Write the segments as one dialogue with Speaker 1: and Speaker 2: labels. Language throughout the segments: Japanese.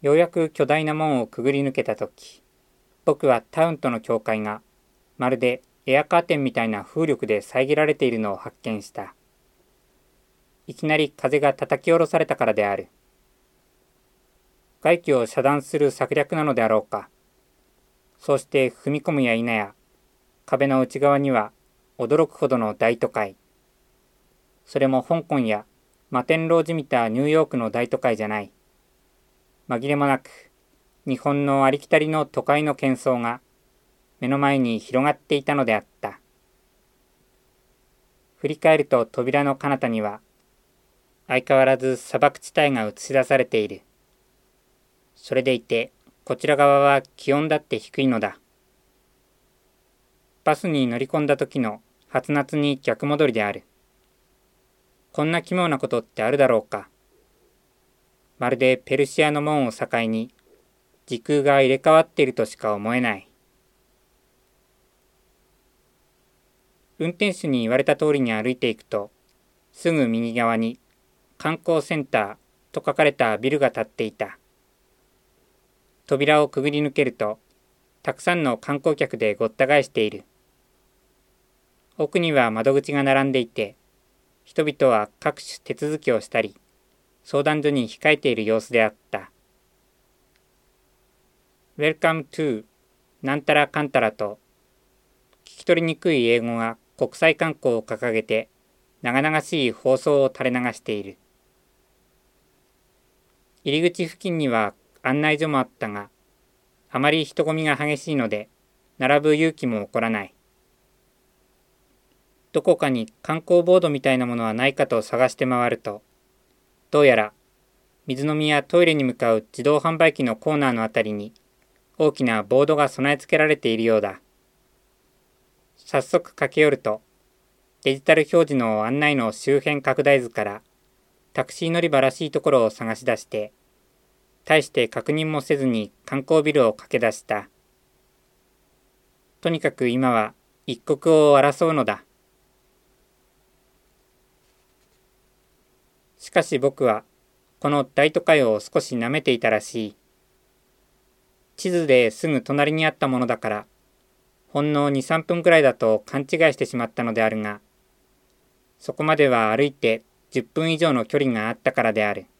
Speaker 1: ようやく巨大な門をくぐり抜けたとき、僕はタウンとの境界がまるでエアカーテンみたいな風力で遮られているのを発見した。いきなり風が叩き下ろされたからである。外気を遮断する策略なのであろうか。そうして踏み込むや否や、壁の内側には驚くほどの大都会。それも香港や摩天楼じみたニューヨークの大都会じゃない。紛れもなく、日本のありきたりの都会の喧騒が目の前に広がっていたのであった。振り返ると扉の彼方には、相変わらず砂漠地帯が映し出されている。それでいて、こちら側は気温だって低いのだ。バスに乗り込んだ時の初夏に逆戻りである。こんな奇妙なことってあるだろうか。まるでペルシアの門を境に時空が入れ替わっているとしか思えない。運転手に言われた通りに歩いていくと、すぐ右側に観光センターと書かれたビルが建っていた。扉をくぐり抜けると、たくさんの観光客でごった返している。奥には窓口が並んでいて、人々は各種手続きをしたり、相談所に控えている様子であった。Welcome to なんたらかんたらと、聞き取りにくい英語が国際観光を掲げて、長々しい放送を垂れ流している。入り口付近には案内所もあったが、あまり人混みが激しいので、並ぶ勇気も起こらない。どこかに観光ボードみたいなものはないかと探して回ると、どうやら水飲みやトイレに向かう自動販売機のコーナーのあたりに大きなボードが備え付けられているようだ。早速駆け寄ると、デジタル表示の案内の周辺拡大図からタクシー乗り場らしいところを探し出して、大して確認もせずに観光ビルを駆け出した。とにかく今は一刻を争うのだ。しかし僕はこの大都会を少し舐めていたらしい。地図ですぐ隣にあったものだから、ほんの2、3分くらいだと勘違いしてしまったのであるが、そこまでは歩いて10分以上の距離があったからである。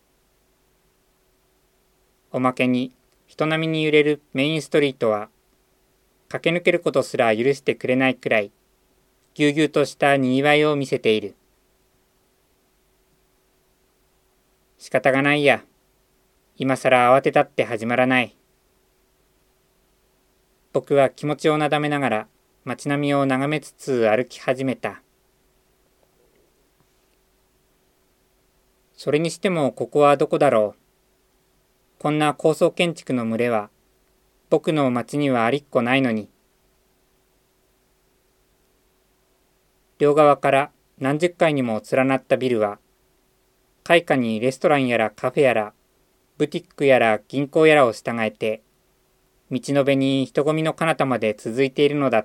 Speaker 1: おまけに人波に揺れるメインストリートは、駆け抜けることすら許してくれないくらい、ぎゅうぎゅうとしたにぎわいを見せている。仕方がないや。今さら慌てたって始まらない。僕は気持ちをなだめながら街並みを眺めつつ歩き始めた。それにしてもここはどこだろう。こんな高層建築の群れは僕の街にはありっこないのに。両側から何十階にも連なったビルは、開花にレストランやらカフェやら、ブティックやら銀行やらを従えて、道の辺に人混みの彼方まで続いているのだった。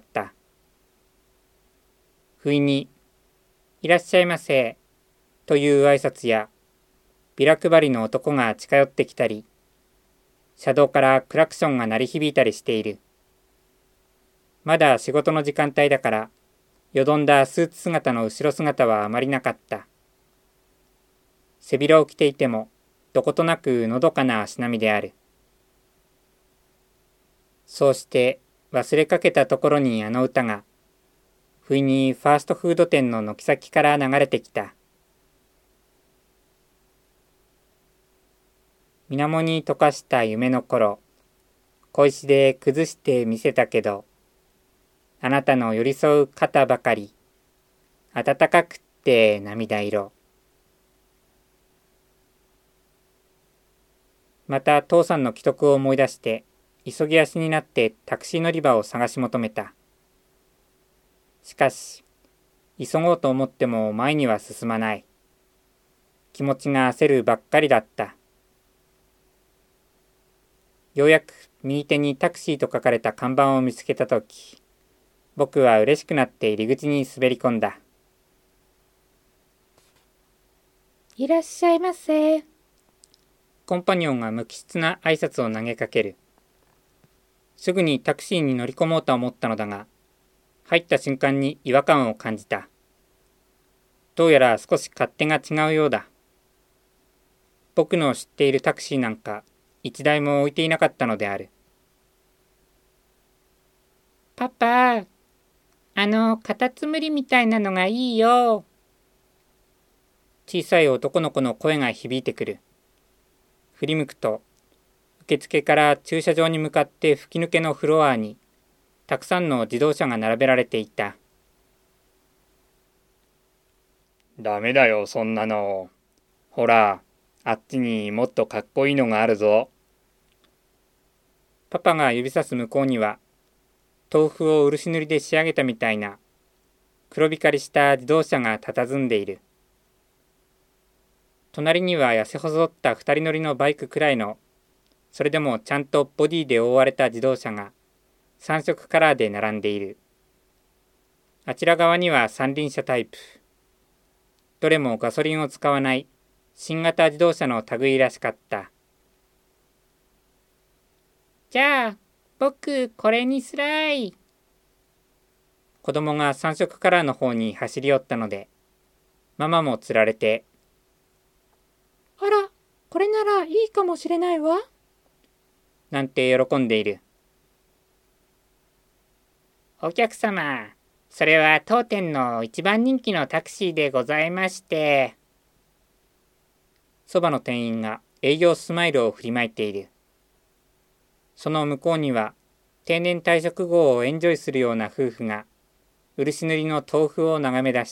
Speaker 1: 不意に、いらっしゃいませ、という挨拶や、ビラ配りの男が近寄ってきたり、車道からクラクションが鳴り響いたりしている。まだ仕事の時間帯だから、よどんだスーツ姿の後ろ姿はあまりなかった。背広を着ていても、どことなくのどかな足並みである。そうして忘れかけたところにあの歌が、不意にファーストフード店の軒先から流れてきた。水面に溶かした夢の頃、小石で崩してみせたけど、あなたの寄り添う肩ばかり、暖かくって涙色。また父さんの危篤を思い出して、急ぎ足になってタクシー乗り場を探し求めた。しかし、急ごうと思っても前には進まない。気持ちが焦るばっかりだった。ようやく右手にタクシーと書かれた看板を見つけたとき、僕は嬉しくなって入り口に滑り込んだ。いらっしゃいませ。 コンパニオンが無機質な挨拶を投げかける。すぐにタクシーに乗り込もうと思ったのだが、入った瞬間に違和感を感じた。どうやら少し勝手が違うようだ。僕の知っているタクシーなんか一台も置いていなかったのである。パパ、カタツムリみたいなのがいいよ。小さい男の子の声が響いてくる。振り向くと、受付から駐車場に向かって吹き抜けのフロアに、たくさんの自動車が並べられていた。ダメだよ、そんなの。ほら、あっちにもっとかっこいいのがあるぞ。パパが指さす向こうには、豆腐を漆塗りで仕上げたみたいな黒光りした自動車が佇んでいる。隣には痩せ細った二人乗りのバイクくらいの、それでもちゃんとボディで覆われた自動車が3色カラーで並んでいる。あちら側には三輪車タイプ。どれもガソリンを使わない新型自動車の類らしかった。じゃあ、僕これにすらい。子供が3色カラーの方に走り寄ったので、ママもつられて、あら、これならいいかもしれないわ。なんて喜んでいる。お客様、それは当店の一番人気のタクシーでございまして。そばの店員が営業スマイルを振りまいている。その向こうには定年退職後をエンジョイするような夫婦が漆塗りの豆腐を眺め出した。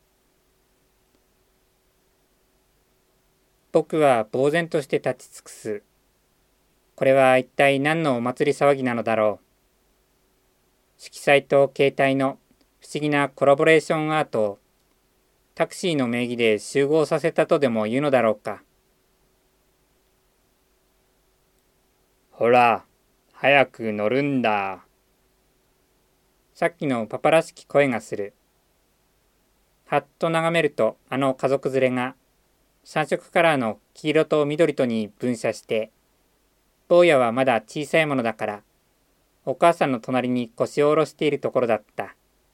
Speaker 1: 僕は呆然として立ち尽くす。これは一体何のお祭り騒ぎなのだろう。色彩と形態の不思議なコラボレーションアートをタクシーの名義で集合させたとでも言うのだろうか。ほら、早く乗るんだ。さっきのパパらしき声がする。はっと眺めるとあの家族連れが3色カラーの黄色と緑とに分社して、坊やはまだ小さいものだからお母さんの隣に腰を下ろしているところだった。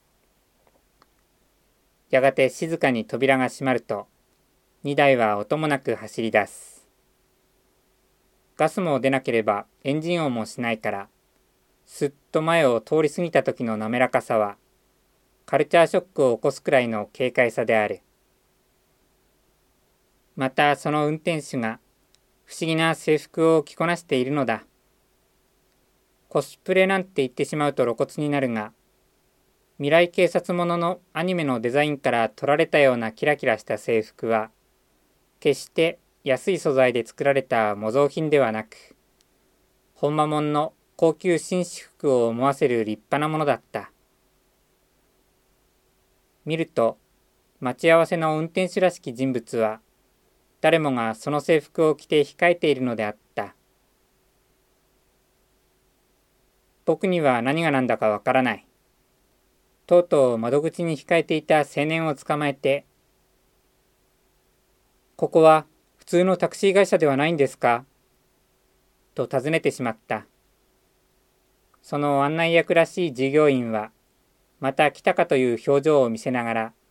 Speaker 1: やがて静かに扉が閉まると2台は音もなく走り出す。ガスも出なければエンジン音もしないから、すっと前を通り過ぎた時の滑らかさはカルチャーショックを起こすくらいの軽快さである。またその運転手が不思議な制服を着こなしているのだ。コスプレなんて言ってしまうと露骨になるが、未来警察もののアニメのデザインから取られたようなキラキラした制服は、決して安い素材で作られた模造品ではなく、本間もんの高級紳士服を思わせる立派なものだった。見ると、待ち合わせの運転手らしき人物は、誰もがその制服を着て控えているのであった。僕には何が何だかわからない。とうとう窓口に控えていた青年を捕まえて、ここは普通のタクシー会社ではないんですかと尋ねてしまった。その案内役らしい従業員は、また来たかという表情を見せながら、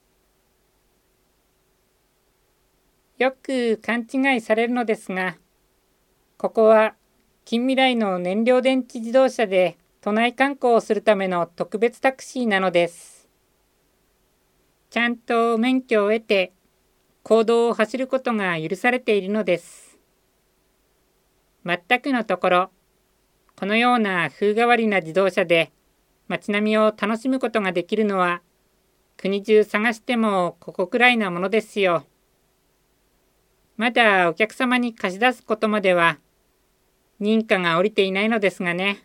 Speaker 1: よく勘違いされるのですが、ここは近未来の燃料電池自動車で都内観光をするための特別タクシーなのです。ちゃんと免許を得て、公道を走ることが許されているのです。全くのところ、このような風変わりな自動車で街並みを楽しむことができるのは、国中探してもここくらいなものですよ。まだお客様に貸し出すことまでは、認可が下りていないのですがね。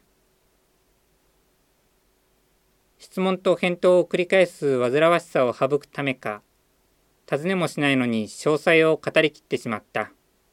Speaker 1: 質問と返答を繰り返す煩わしさを省くためか、尋ねもしないのに詳細を語りきってしまった。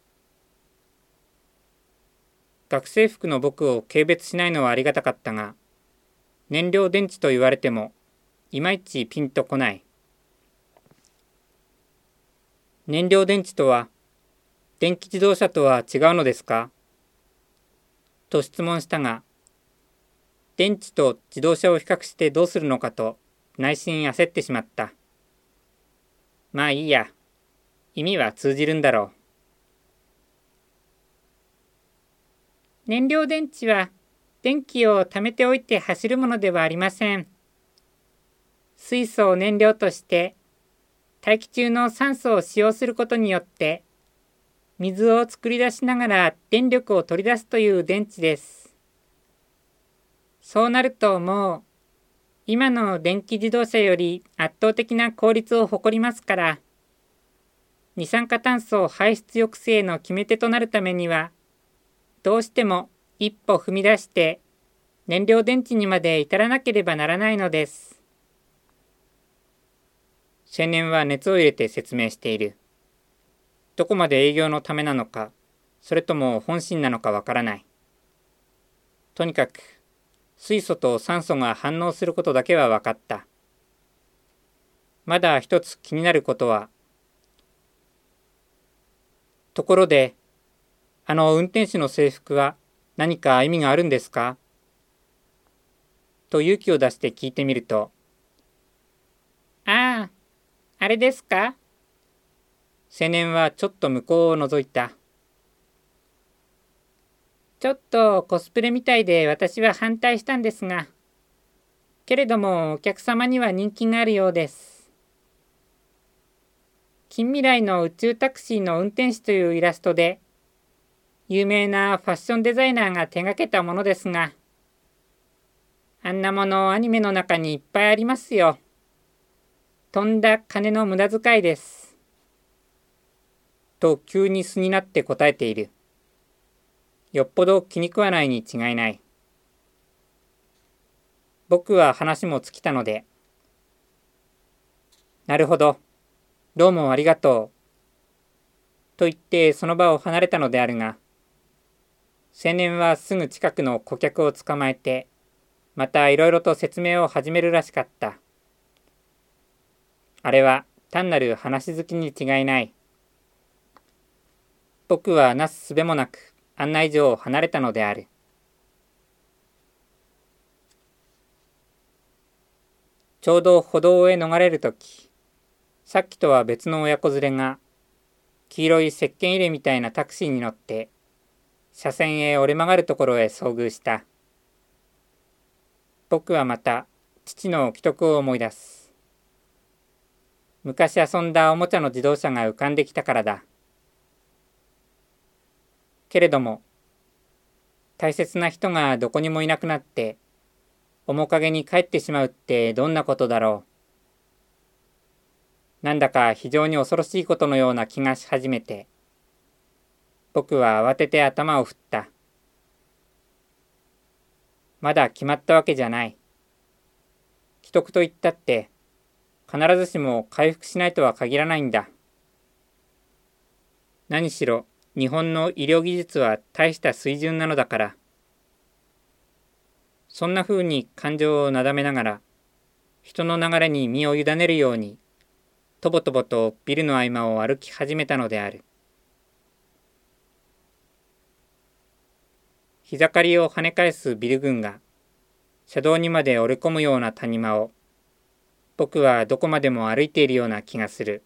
Speaker 1: 学生服の僕を軽蔑しないのはありがたかったが、燃料電池と言われても、いまいちピンとこない。燃料電池とは、 電気自動車とは違うのですかと質問したが、電池と自動車を比較してどうするのかと内心焦ってしまった。まあいいや、意味は通じるんだろう。燃料電池は電気を貯めておいて走るものではありません。水素を燃料として大気中の酸素を使用することによって水を作り出しながら電力を取り出すという電池です。そうなるともう今の電気自動車より圧倒的な効率を誇りますから、二酸化炭素排出抑制の決め手となるためには、どうしても一歩踏み出して燃料電池にまで至らなければならないのです。青年は熱を入れて説明している。どこまで営業のためなのか、それとも本心なのかわからない。とにかく、水素と酸素が反応することだけは分かった。まだ一つ気になることは、ところで、運転手の制服は何か意味があるんですかと勇気を出して聞いてみると、ああ、あれですか青年はちょっと向こうを覗いた。ちょっとコスプレみたいで私は反対したんですが、けれどもお客様には人気があるようです。近未来の宇宙タクシーの運転手というイラストで、有名なファッションデザイナーが手掛けたものですが、あんなものアニメの中にいっぱいありますよ。とんだ金の無駄遣いです。と急に素になって答えている。よっぽど気に食わないに違いない。僕は話も尽きたので、なるほど、どうもありがとう。と言ってその場を離れたのであるが、青年はすぐ近くの顧客を捕まえて、またいろいろと説明を始めるらしかった。あれは単なる話好きに違いない。僕はなすすべもなく案内所を離れたのである。ちょうど歩道へ逃れるとき、さっきとは別の親子連れが、黄色い石鹸入れみたいなタクシーに乗って、車線へ折れ曲がるところへ遭遇した。僕はまた父の奇徳を思い出す。昔遊んだおもちゃの自動車が浮かんできたからだ。けれども、大切な人がどこにもいなくなって、面影に帰ってしまうってどんなことだろう。なんだか非常に恐ろしいことのような気がし始めて、僕は慌てて頭を振った。まだ決まったわけじゃない。奇徳と言ったって、必ずしも回復しないとは限らないんだ。何しろ、日本の医療技術は大した水準なのだから。そんな風に感情をなだめながら、人の流れに身を委ねるように、とぼとぼとビルの合間を歩き始めたのである。日盛りを跳ね返すビル群が、車道にまで折れ込むような谷間を、僕はどこまでも歩いているような気がする。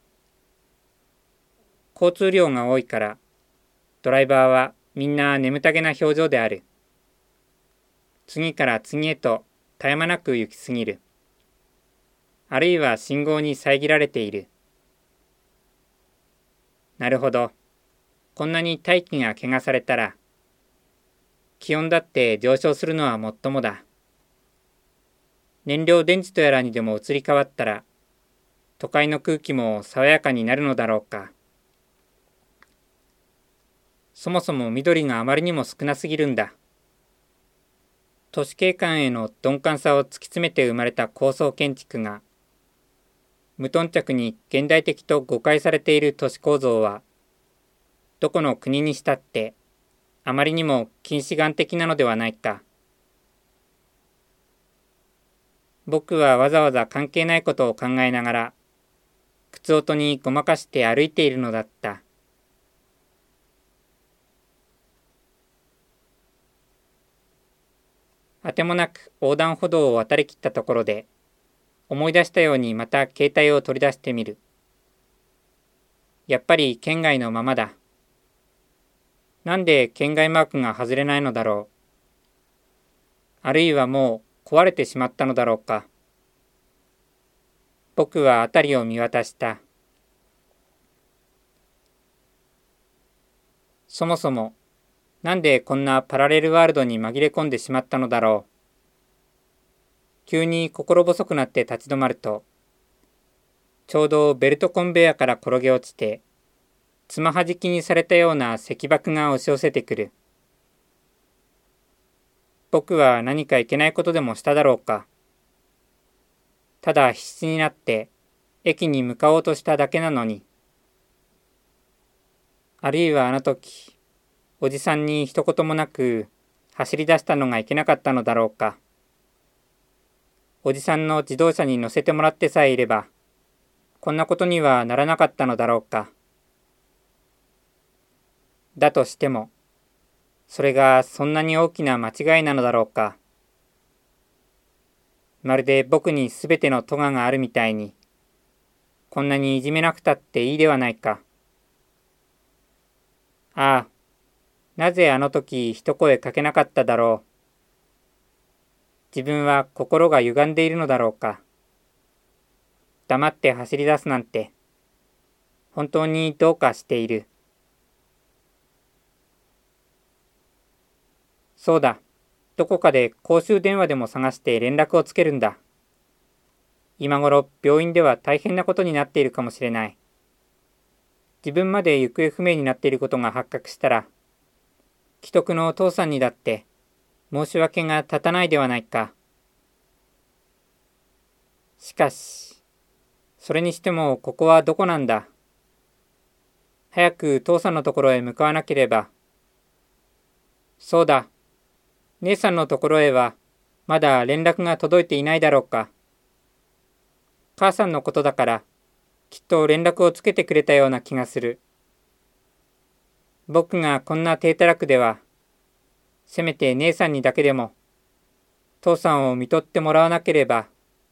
Speaker 1: 交通量が多いから、ドライバーはみんな眠たげな表情である。次から次へと絶え間なく行き過ぎる。あるいは信号に遮られている。なるほど。こんなに大気が汚されたら、気温だって上昇するのはもっともだ。燃料電池とやらにでも移り変わったら、都会の空気も爽やかになるのだろうか。そもそも緑があまりにも少なすぎるんだ。都市景観への鈍感さを突き詰めて生まれた高層建築が、無頓着に現代的と誤解されている都市構造は、どこの国にしたってあまりにも近視眼的なのではないか。僕はわざわざ関係ないことを考えながら、靴音にごまかして歩いているのだった。 あてもなく横断歩道を渡りきったところで、思い出したようにまた携帯を取り出してみる。やっぱり圏外のままだ。なんで圏外マークが外れないのだろう。あるいはもう壊れてしまったのだろうか。僕は辺りを見渡した。そもそも、なんでこんなパラレルワールドに紛れ込んでしまったのだろう。急に心細くなって立ち止まると、ちょうどベルトコンベヤから転げ落ちて、つまはじきにされたような石箔が押し寄せてくる。僕は何かいけないことでもしただろうか。ただ必死になって駅に向かおうとしただけなのに。あるいはあの時、おじさんに一言もなく走り出したのがいけなかったのだろうか。おじさんの自動車に乗せてもらってさえいれば、こんなことにはならなかったのだろうか。だとしても、それがそんなに大きな間違いなのだろうか。まるで僕にすべての咎があるみたいに、こんなにいじめなくたっていいではないか。ああ、なぜあの時一声かけなかっただろう。自分は心が歪んでいるのだろうか。黙って走り出すなんて、本当にどうかしている。そうだ。どこかで公衆電話でも探して連絡をつけるんだ。今頃病院では大変なことになっているかもしれない。自分まで行方不明になっていることが発覚したら、危篤のお父さんにだって申し訳が立たないではないか。しかし、それにしてもここはどこなんだ。早く父さんのところへ向かわなければ。そうだ。姉さんのところへはまだ連絡が届いていないだろうか。母さんのことだからきっと連絡をつけてくれたような気がする。僕がこんな低たらくでは、せめて姉さんにだけでも父さんを看取ってもらわなければ。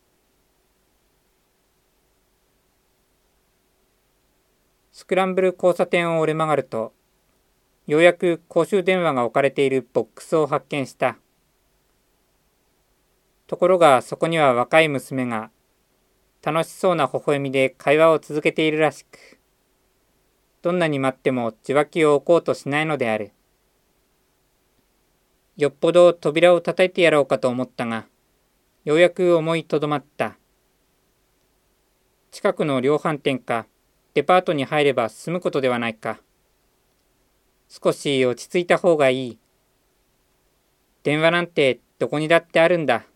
Speaker 1: スクランブル交差点を折れ曲がると、ようやく公衆電話が置かれているボックスを発見した。ところがそこには若い娘が楽しそうな微笑みで会話を続けているらしく、どんなに待っても受話器を置こうとしないのである。よっぽど扉を叩いてやろうかと思ったが、ようやく思いとどまった。近くの量販店かデパートに入れば済むことではないか。少し落ち着いた方がいい。電話なんてどこにだってあるんだ。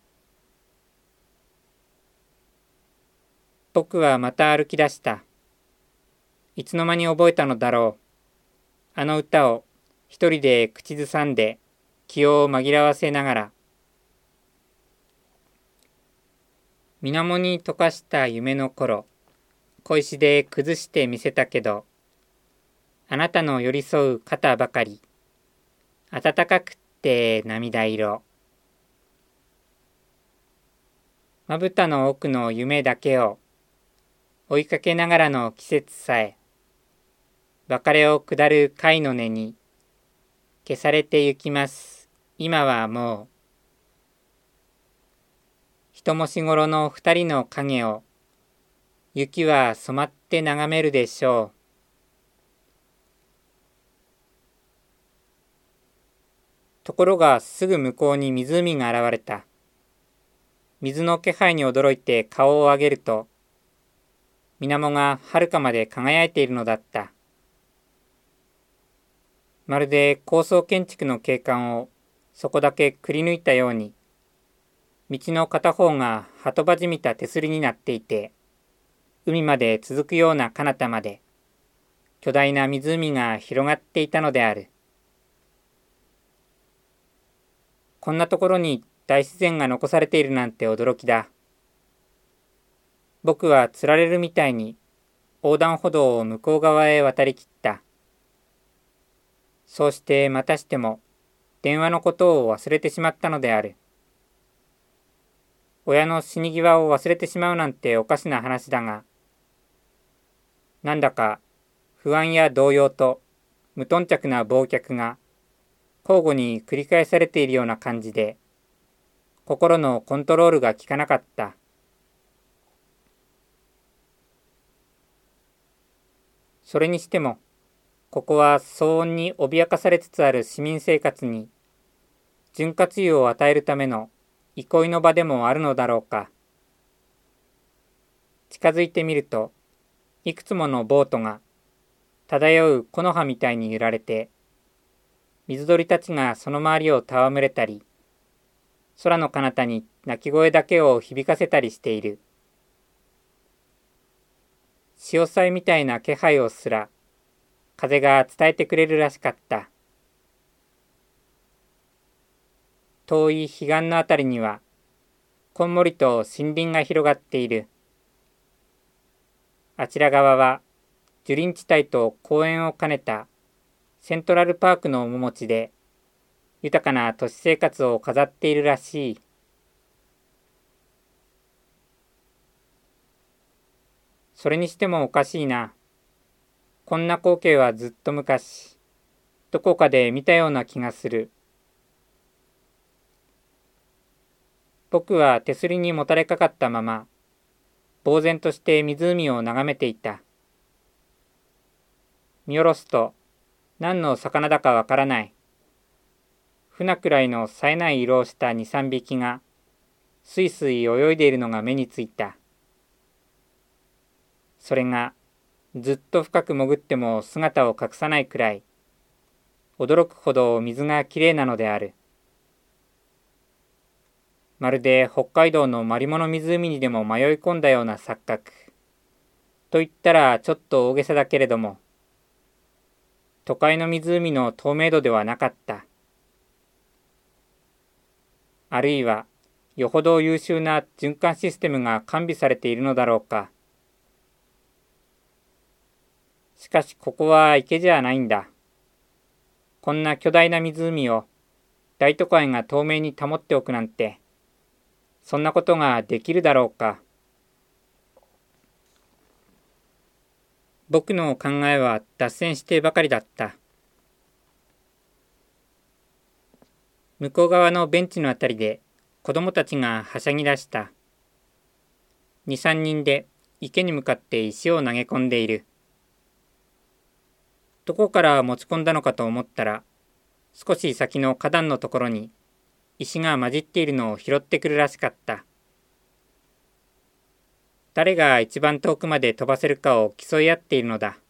Speaker 1: 僕はまた歩き出した。いつの間に覚えたのだろう。あの歌を一人で口ずさんで気を紛らわせながら。水面に溶かした夢の頃、小石で崩してみせたけど、あなたの寄り添う肩ばかり、暖かくって涙色。まぶたの奥の夢だけを追いかけながらの季節さえ、別れを下る貝の根に消されてゆきます。今はもう。一文字頃の二人の影を雪は染まって眺めるでしょう。ところがすぐ向こうに湖が現れた。水の気配に驚いて顔を上げると、水面がはるかまで輝いているのだった。まるで高層建築の景観をそこだけくり抜いたように、道の片方が鳩場じみた手すりになっていて、海まで続くような彼方まで巨大な湖が広がっていたのである。こんなところに大自然が残されているなんて驚きだ。僕はつられるみたいに横断歩道を向こう側へ渡りきった。そうしてまたしても電話のことを忘れてしまったのである。 親の死に際を忘れてしまうなんておかしな話だが、なんだか不安や動揺と無頓着な忘却が交互に繰り返されているような感じで、心のコントロールが効かなかった。それにしても、ここは騒音に脅かされつつある市民生活に潤滑油を与えるための憩いの場でもあるのだろうか。近づいてみると、いくつものボートが漂う木の葉みたいに揺られて、水鳥たちがその周りを戯れたり、空の彼方に鳴き声だけを響かせたりしている。潮騒みたいな気配をすら、風が伝えてくれるらしかった。遠い彼岸のあたりには、こんもりと森林が広がっている。あちら側は、樹林地帯と公園を兼ねたセントラルパークの面持ちで、豊かな都市生活を飾っているらしい。それにしてもおかしいな。こんな光景はずっと昔、どこかで見たような気がする。僕は手すりにもたれかかったまま、呆然として湖を眺めていた。見下ろすと、何の魚だかわからない。船くらいの冴えない色をした二、三匹が、すいすい泳いでいるのが目についた。それが、ずっと深く潜っても姿を隠さないくらい、驚くほど水がきれいなのである。まるで北海道のマリモの湖にでも迷い込んだような錯覚。と言ったらちょっと大げさだけれども、都会の湖の透明度ではなかった。あるいは、よほど優秀な循環システムが完備されているのだろうか。しかしここは池じゃないんだ。こんな巨大な湖を大都会が透明に保っておくなんて、そんなことができるだろうか。僕の考えは脱線してばかりだった。向こう側のベンチのあたりで子供たちがはしゃぎ出した。2、3人で池に向かって石を投げ込んでいる。どこから持ち込んだのかと思ったら、少し先の花壇のところに石が混じっているのを拾ってくるらしかった。誰が一番遠くまで飛ばせるかを競い合っているのだ。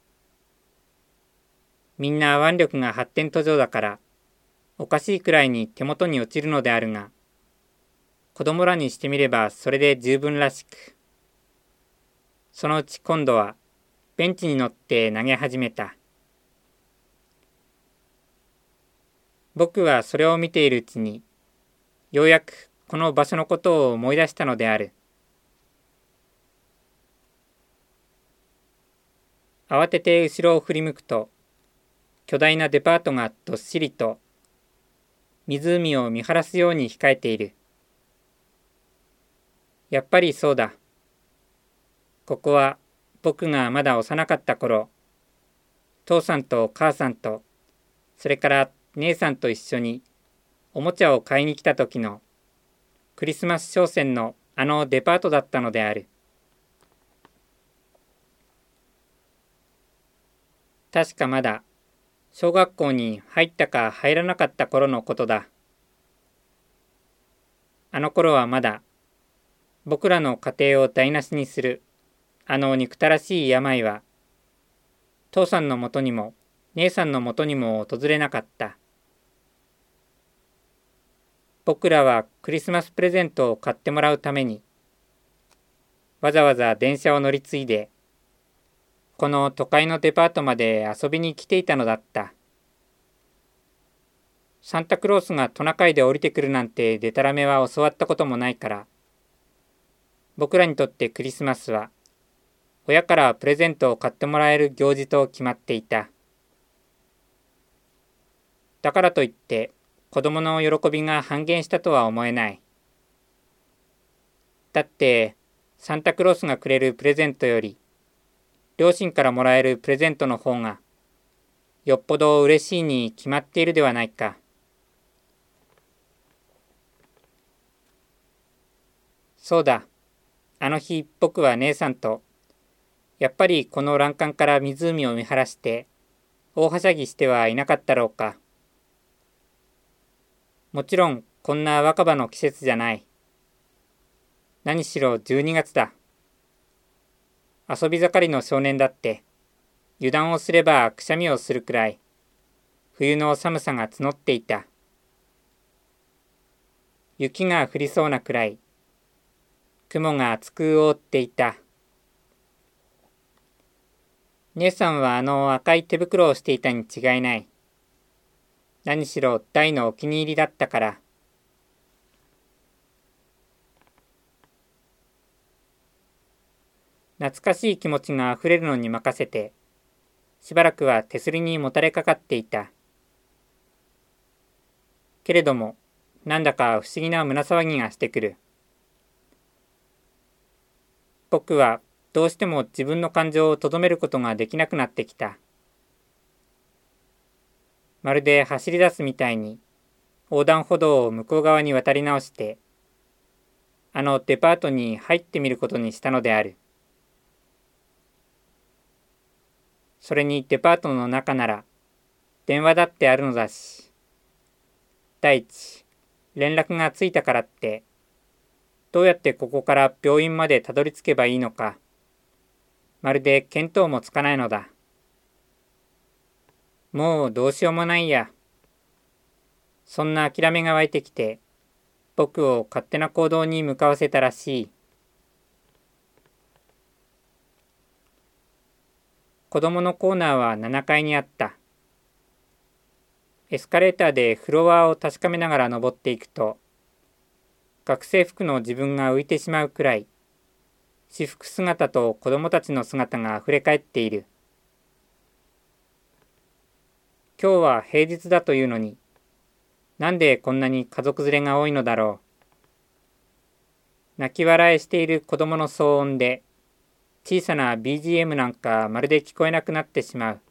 Speaker 1: みんな腕力が発展途上だから、おかしいくらいに手元に落ちるのであるが、子供らにしてみればそれで十分らしく。そのうち今度はベンチに乗って投げ始めた。僕はそれを見ているうちに、ようやくこの場所のことを思い出したのである。慌てて後ろを振り向くと、巨大なデパートがどっしりと湖を見晴らすように控えている。やっぱりそうだ。ここは僕がまだ幼かった頃、父さんと母さんと、それから姉さんと一緒におもちゃを買いに来た時のクリスマス商戦のあのデパートだったのである。確かまだ小学校に入ったか入らなかった頃のことだ。あの頃はまだ僕らの家庭を台無しにするあの憎たらしい病は、父さんのもとにも姉さんのもとにも訪れなかった。僕らはクリスマスプレゼントを買ってもらうために、わざわざ電車を乗り継いで、この都会のデパートまで遊びに来ていたのだった。サンタクロースがトナカイで降りてくるなんてデタラメは教わったこともないから、僕らにとってクリスマスは、親からプレゼントを買ってもらえる行事と決まっていた。だからといって、子供の喜びが半減したとは思えない。 だってサンタクロースがくれるプレゼントより両親からもらえるプレゼントの方がよっぽど嬉しいに決まっているではないか。そうだ。あの日僕は姉さんとやっぱりこの欄干から湖を見晴らして大はしゃぎしてはいなかったろうか。もちろんこんな若葉の季節じゃない。何しろ12月だ。遊び盛りの少年だって油断をすればくしゃみをするくらい冬の寒さが募っていた。雪が降りそうなくらい雲が厚く覆っていた。姉さんはあの赤い手袋をしていたに違いない。何しろ大のお気に入りだったから。懐かしい気持ちがあふれるのに任せて、しばらくは手すりにもたれかかっていた。けれども、なんだか不思議な胸騒ぎがしてくる。僕はどうしても自分の感情をとどめることができなくなってきた。まるで走り出すみたいに横断歩道を向こう側に渡り直して、あのデパートに入ってみることにしたのである。それにデパートの中なら電話だってあるのだし、第一、連絡がついたからって、どうやってここから病院までたどり着けばいいのか、まるで見当もつかないのだ。もうどうしようもないや。そんな諦めが湧いてきて、僕を勝手な行動に向かわせたらしい。子供のコーナーは7階にあった。エスカレーターでフロアを確かめながら登っていくと、学生服の自分が浮いてしまうくらい、私服姿と子供たちの姿があふれかえっている。今日は平日だというのに、なんでこんなに家族連れが多いのだろう。泣き笑いしている子供の騒音で、小さな BGM なんかまるで聞こえなくなってしまう。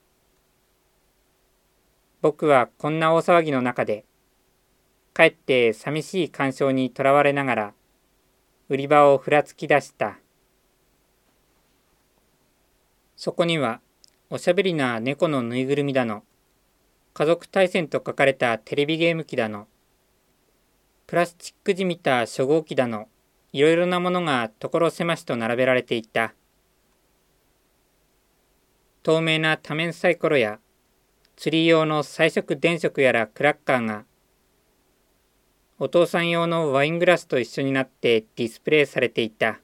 Speaker 1: 僕はこんな大騒ぎの中で、かえって寂しい感傷にとらわれながら、売り場をふらつき出した。そこには、おしゃべりな猫のぬいぐるみだの、家族対戦と書かれたテレビゲーム機だの、プラスチックじみた初号機だの、いろいろなものが所狭しと並べられていた。透明な多面サイコロや、釣り用の彩色電飾やらクラッカーが、お父さん用のワイングラスと一緒になってディスプレイされていた。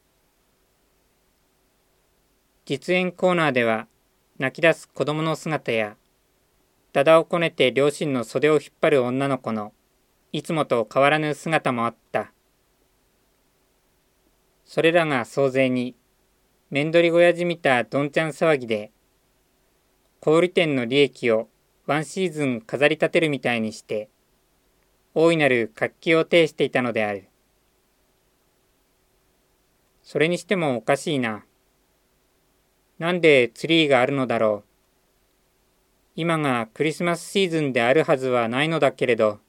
Speaker 1: 実演コーナーでは、泣き出す子供の姿や、だだをこねて両親の袖を引っ張る女の子の、いつもと変わらぬ姿もあった。それらが総勢に、面取り小屋じみたどんちゃん騒ぎで、小売店の利益をワンシーズン飾り立てるみたいにして、大いなる活気を呈していたのである。それにしてもおかしいな。なんでツリーがあるのだろう。今がクリスマスシーズンであるはずはないのだけれど。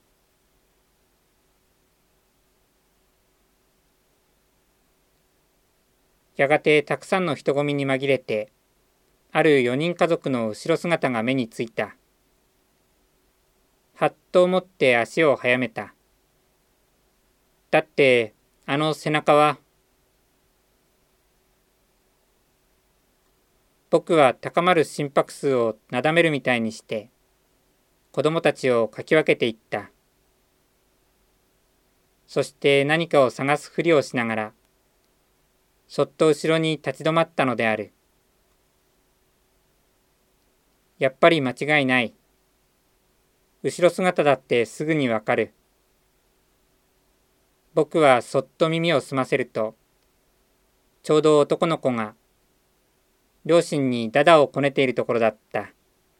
Speaker 1: やがてたくさんの人混みに紛れて、ある4人家族の後ろ姿が目についた。はっと思って足を速めた。だって、あの背中は。僕は高まる心拍数をなだめるみたいにして、子供たちをかき分けていった。そして何かを探すふりをしながら、そっと後ろに立ち止まったのである。やっぱり間違いない。後ろ姿だってすぐにわかる。僕はそっと耳を澄ませると、ちょうど男の子が、両親にダダをこねているところだった。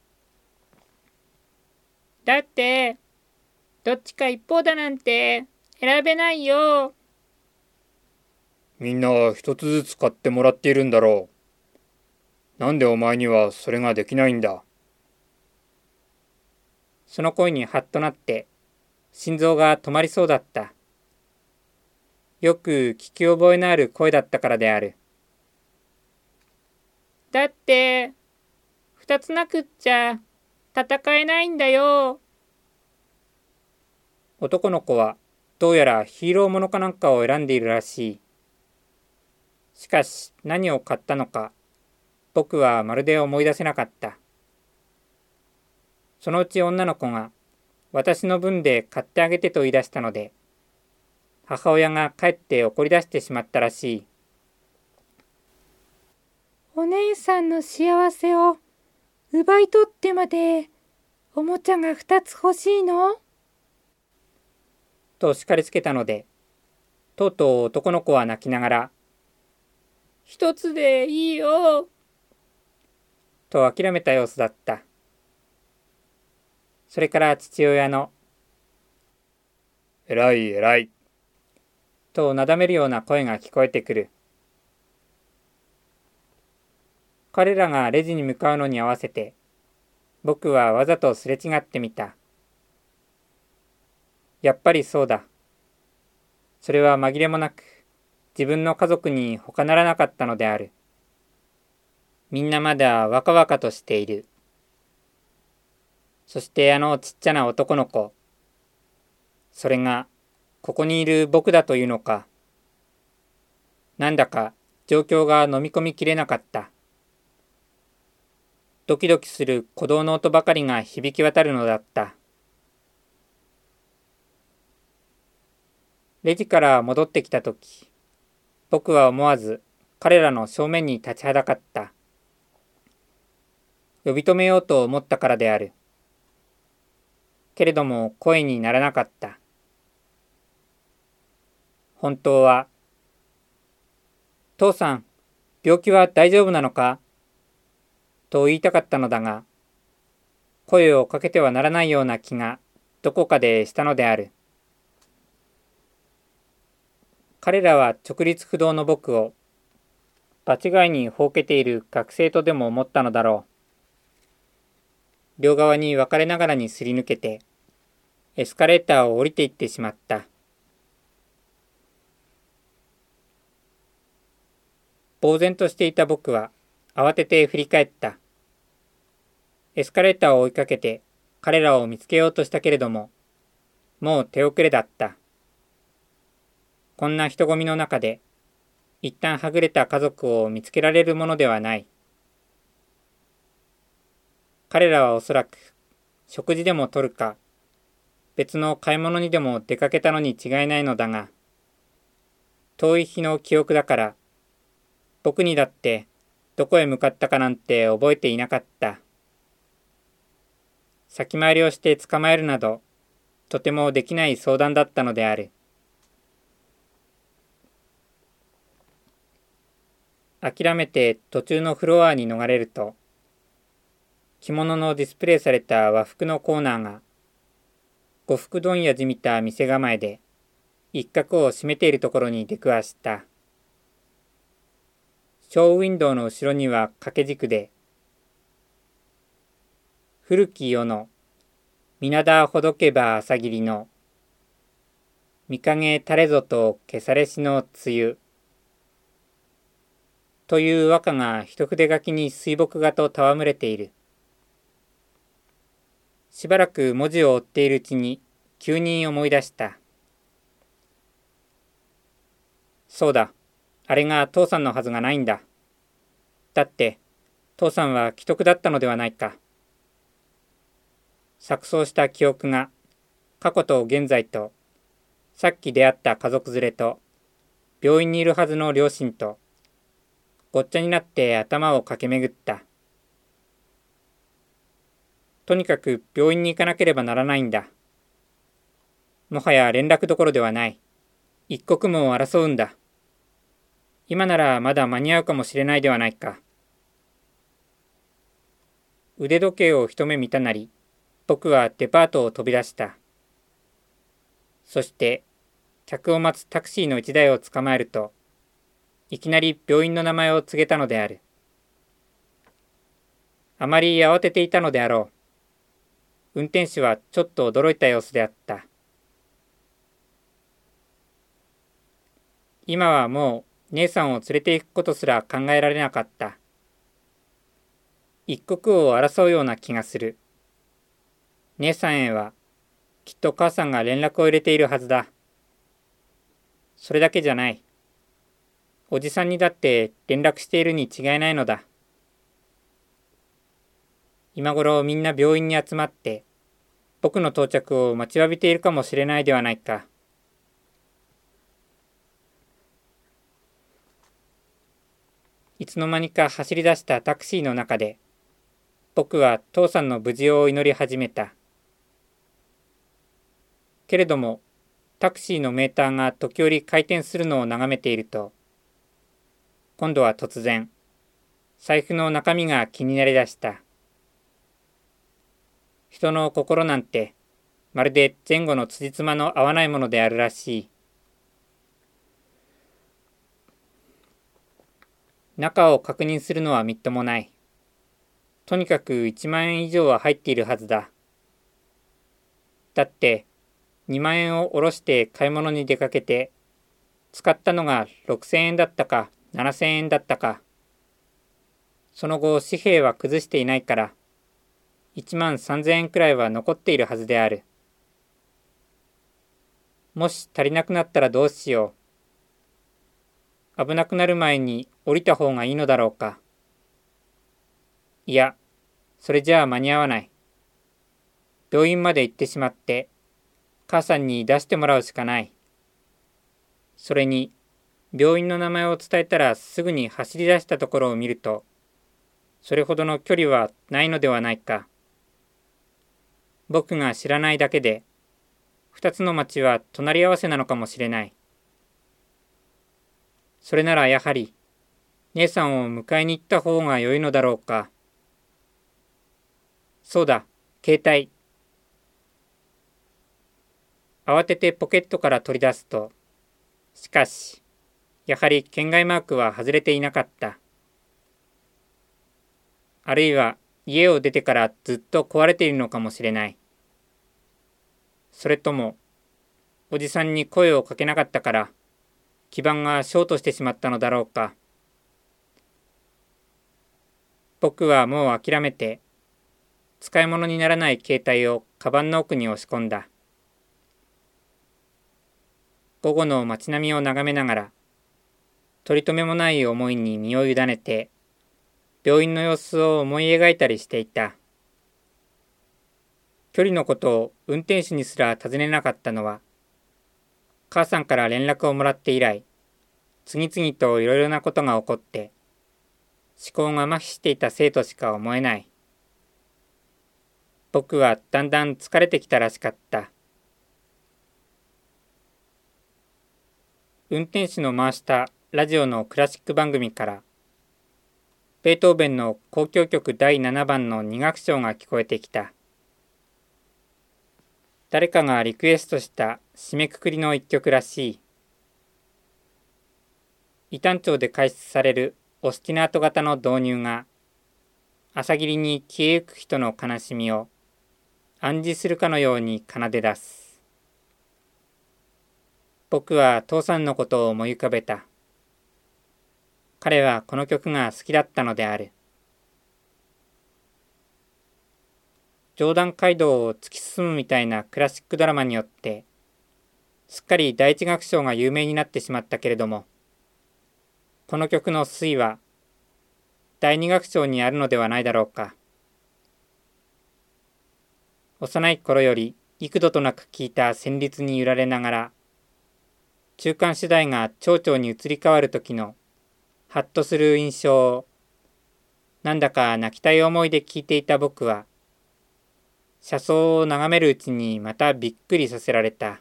Speaker 1: だって、どっちか一方だなんて選べないよ。
Speaker 2: みんな一つずつ買ってもらっているんだろう。なんでお前にはそれができないんだ。
Speaker 1: その声にハッとなって、心臓が止まりそうだった。よく聞き覚えのある声だったからである。だって、二つなくっちゃ戦えないんだよ。男の子はどうやらヒーローものかなんかを選んでいるらしい。しかし何を買ったのか、僕はまるで思い出せなかった。そのうち女の子が私の分で買ってあげてと言い出したので、母親が帰って怒り出してしまったらしい。お姉さんの幸せを奪い取ってまでおもちゃが2つ欲しいのと叱りつけたので、とうとう男の子は泣きながら、1つでいいよと諦めた様子だった。それから父親の、
Speaker 2: 偉い偉い。
Speaker 1: となだめるような声が聞こえてくる。彼らがレジに向かうのに合わせて、僕はわざとすれ違ってみた。やっぱりそうだ。それは紛れもなく、自分の家族に他ならなかったのである。みんなまだ若々としている。そしてあのちっちゃな男の子。それが、ここにいる僕だというのか。なんだか状況が飲み込みきれなかった。ドキドキする鼓動の音ばかりが響き渡るのだった。レジから戻ってきたとき、僕は思わず彼らの正面に立ちはだかった。呼び止めようと思ったからである。けれども声にならなかった。本当は、父さん、病気は大丈夫なのかと言いたかったのだが、声をかけてはならないような気がどこかでしたのである。彼らは直立不動の僕を場違いにほうけている学生とでも思ったのだろう。両側に分かれながらにすり抜けて、エスカレーターを降りていってしまった。呆然としていた僕は慌てて振り返った。エスカレーターを追いかけて彼らを見つけようとしたけれども、もう手遅れだった。こんな人混みの中で、一旦はぐれた家族を見つけられるものではない。彼らはおそらく食事でもとるか、別の買い物にでも出かけたのに違いないのだが、遠い日の記憶だから、僕にだってどこへ向かったかなんて覚えていなかった。先回りをして捕まえるなど、とてもできない相談だったのである。諦めて途中のフロアに逃れると、着物のディスプレイされた和服のコーナーが、呉服問屋じみた店構えで、一角を閉めているところに出くわした。ショーウィンドウの後ろには掛け軸で、古き世の皆田ほどけば朝霧の見影垂れぞと消されしの梅雨という和歌が一筆書きに水墨画と戯れている。しばらく文字を追っているうちに急に思い出した。そうだ、あれが父さんのはずがないんだ。だって父さんは危篤だったのではないか。錯綜した記憶が過去と現在とさっき出会った家族連れと病院にいるはずの両親とごっちゃになって頭を駆け巡った。とにかく病院に行かなければならないんだ。もはや連絡どころではない。一刻も争うんだ。今ならまだ間に合うかもしれないではないか。腕時計を一目見たなり、僕はデパートを飛び出した。そして、客を待つタクシーの一台を捕まえると、 いきなり病院の名前を告げたのである。あまり慌てていたのであろう。運転手はちょっと驚いた様子であった。今はもう姉さんを連れて行くことすら考えられなかった。一刻を争うような気がする。姉さんへはきっと母さんが連絡を入れているはずだ。それだけじゃない。おじさんにだって連絡しているに違いないのだ。今頃みんな病院に集まって僕の到着を待ちわびているかもしれないではないか。いつの間にか走り出したタクシーの中で僕は父さんの無事を祈り始めた。けれどもタクシーのメーターが時折回転するのを眺めていると、今度は突然財布の中身が気になりだした。人の心なんてまるで前後の辻褄の合わないものであるらしい。中を確認するのはみっともない。とにかく1万円以上は入っているはずだ。だって2万円を下ろして買い物に出かけて、使ったのが6000円だったか7000円だったか。その後紙幣は崩していないから、1万3000円くらいは残っているはずである。もし足りなくなったらどうしよう。危なくなる前に降りた方がいいのだろうか。いや、それじゃあ間に合わない。病院まで行ってしまって、母さんに出してもらうしかない。それに、病院の名前を伝えたらすぐに走り出したところを見ると、それほどの距離はないのではないか。僕が知らないだけで、二つの町は隣り合わせなのかもしれない。それならやはり、姉さんを迎えに行った方が良いのだろうか。そうだ、携帯。慌ててポケットから取り出すと、しかし、やはり県外マークは外れていなかった。あるいは家を出てからずっと壊れているのかもしれない。それとも、おじさんに声をかけなかったから、基盤がショートしてしまったのだろうか。僕はもう諦めて、使い物にならない携帯をカバンの奥に押し込んだ。午後の街並みを眺めながら、取り留めもない思いに身を委ねて、病院の様子を思い描いたりしていた。距離のことを運転手にすら尋ねなかったのは、母さんから連絡をもらって以来、次々といろいろなことが起こって、思考が麻痺していたせいとしか思えない。僕はだんだん疲れてきたらしかった。運転手の回したラジオのクラシック番組から、ベートーベンの交響曲第7番の2楽章が聞こえてきた。誰かがリクエストした締めくくりの一曲らしい。異端調で開始されるオスティナート型の導入が、朝霧に消えゆく人の悲しみを暗示するかのように奏で出す。僕は父さんのことを思い浮かべた。彼はこの曲が好きだったのである。ジョーダン街道を突き進むみたいなクラシックドラマによって、すっかり第一楽章が有名になってしまったけれども、この曲の粋は第二楽章にあるのではないだろうか。幼い頃より幾度となく聞いた旋律に揺られながら、中間主題が長調に移り変わる時のハッとする印象を、なんだか泣きたい思いで聞いていた僕は、車窓を眺めるうちにまたびっくりさせられた。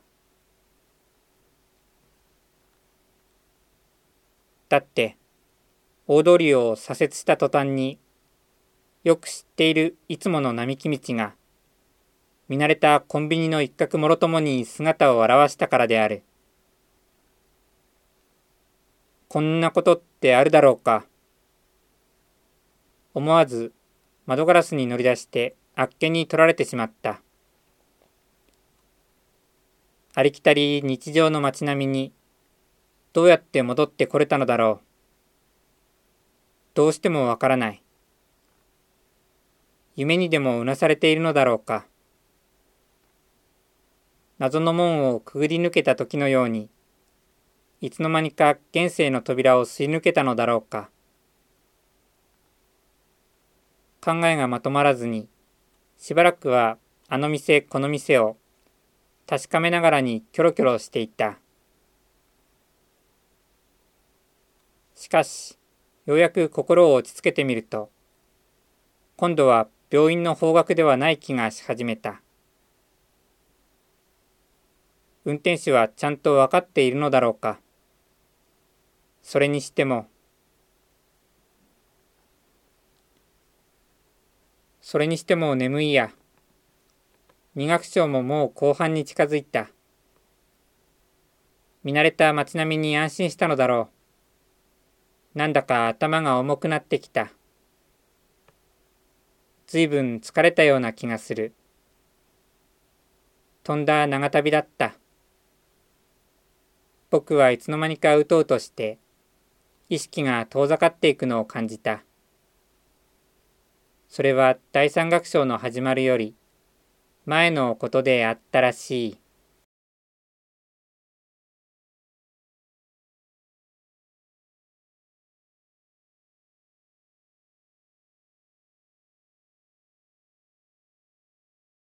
Speaker 1: だって、大通りを左折した途端に、よく知っているいつもの並木道が、見慣れたコンビニの一角もろともに姿を現したからである。 こんなことってあるだろうか。思わず窓ガラスに乗り出してあっけに取られてしまった。ありきたり日常の街並みにどうやって戻ってこれたのだろう。どうしてもわからない。夢にでもうなされているのだろうか。謎の門をくぐり抜けた時のように、いつの間にか現世の扉をすり抜けたのだろうか。考えがまとまらずに、しばらくはあの店この店を確かめながらにキョロキョロしていた。しかし、ようやく心を落ち着けてみると、今度は病院の方角ではない気がし始めた。運転手はちゃんと分かっているのだろうか。それにしても眠いや。2楽章ももう後半に近づいた。見慣れた街並みに安心したのだろう。なんだか頭が重くなってきた。ずいぶん疲れたような気がする。とんだ長旅だった。僕はいつの間にかうとうとして意識が遠ざかっていくのを感じた。それは第三楽章の始まるより前のことであったらしい。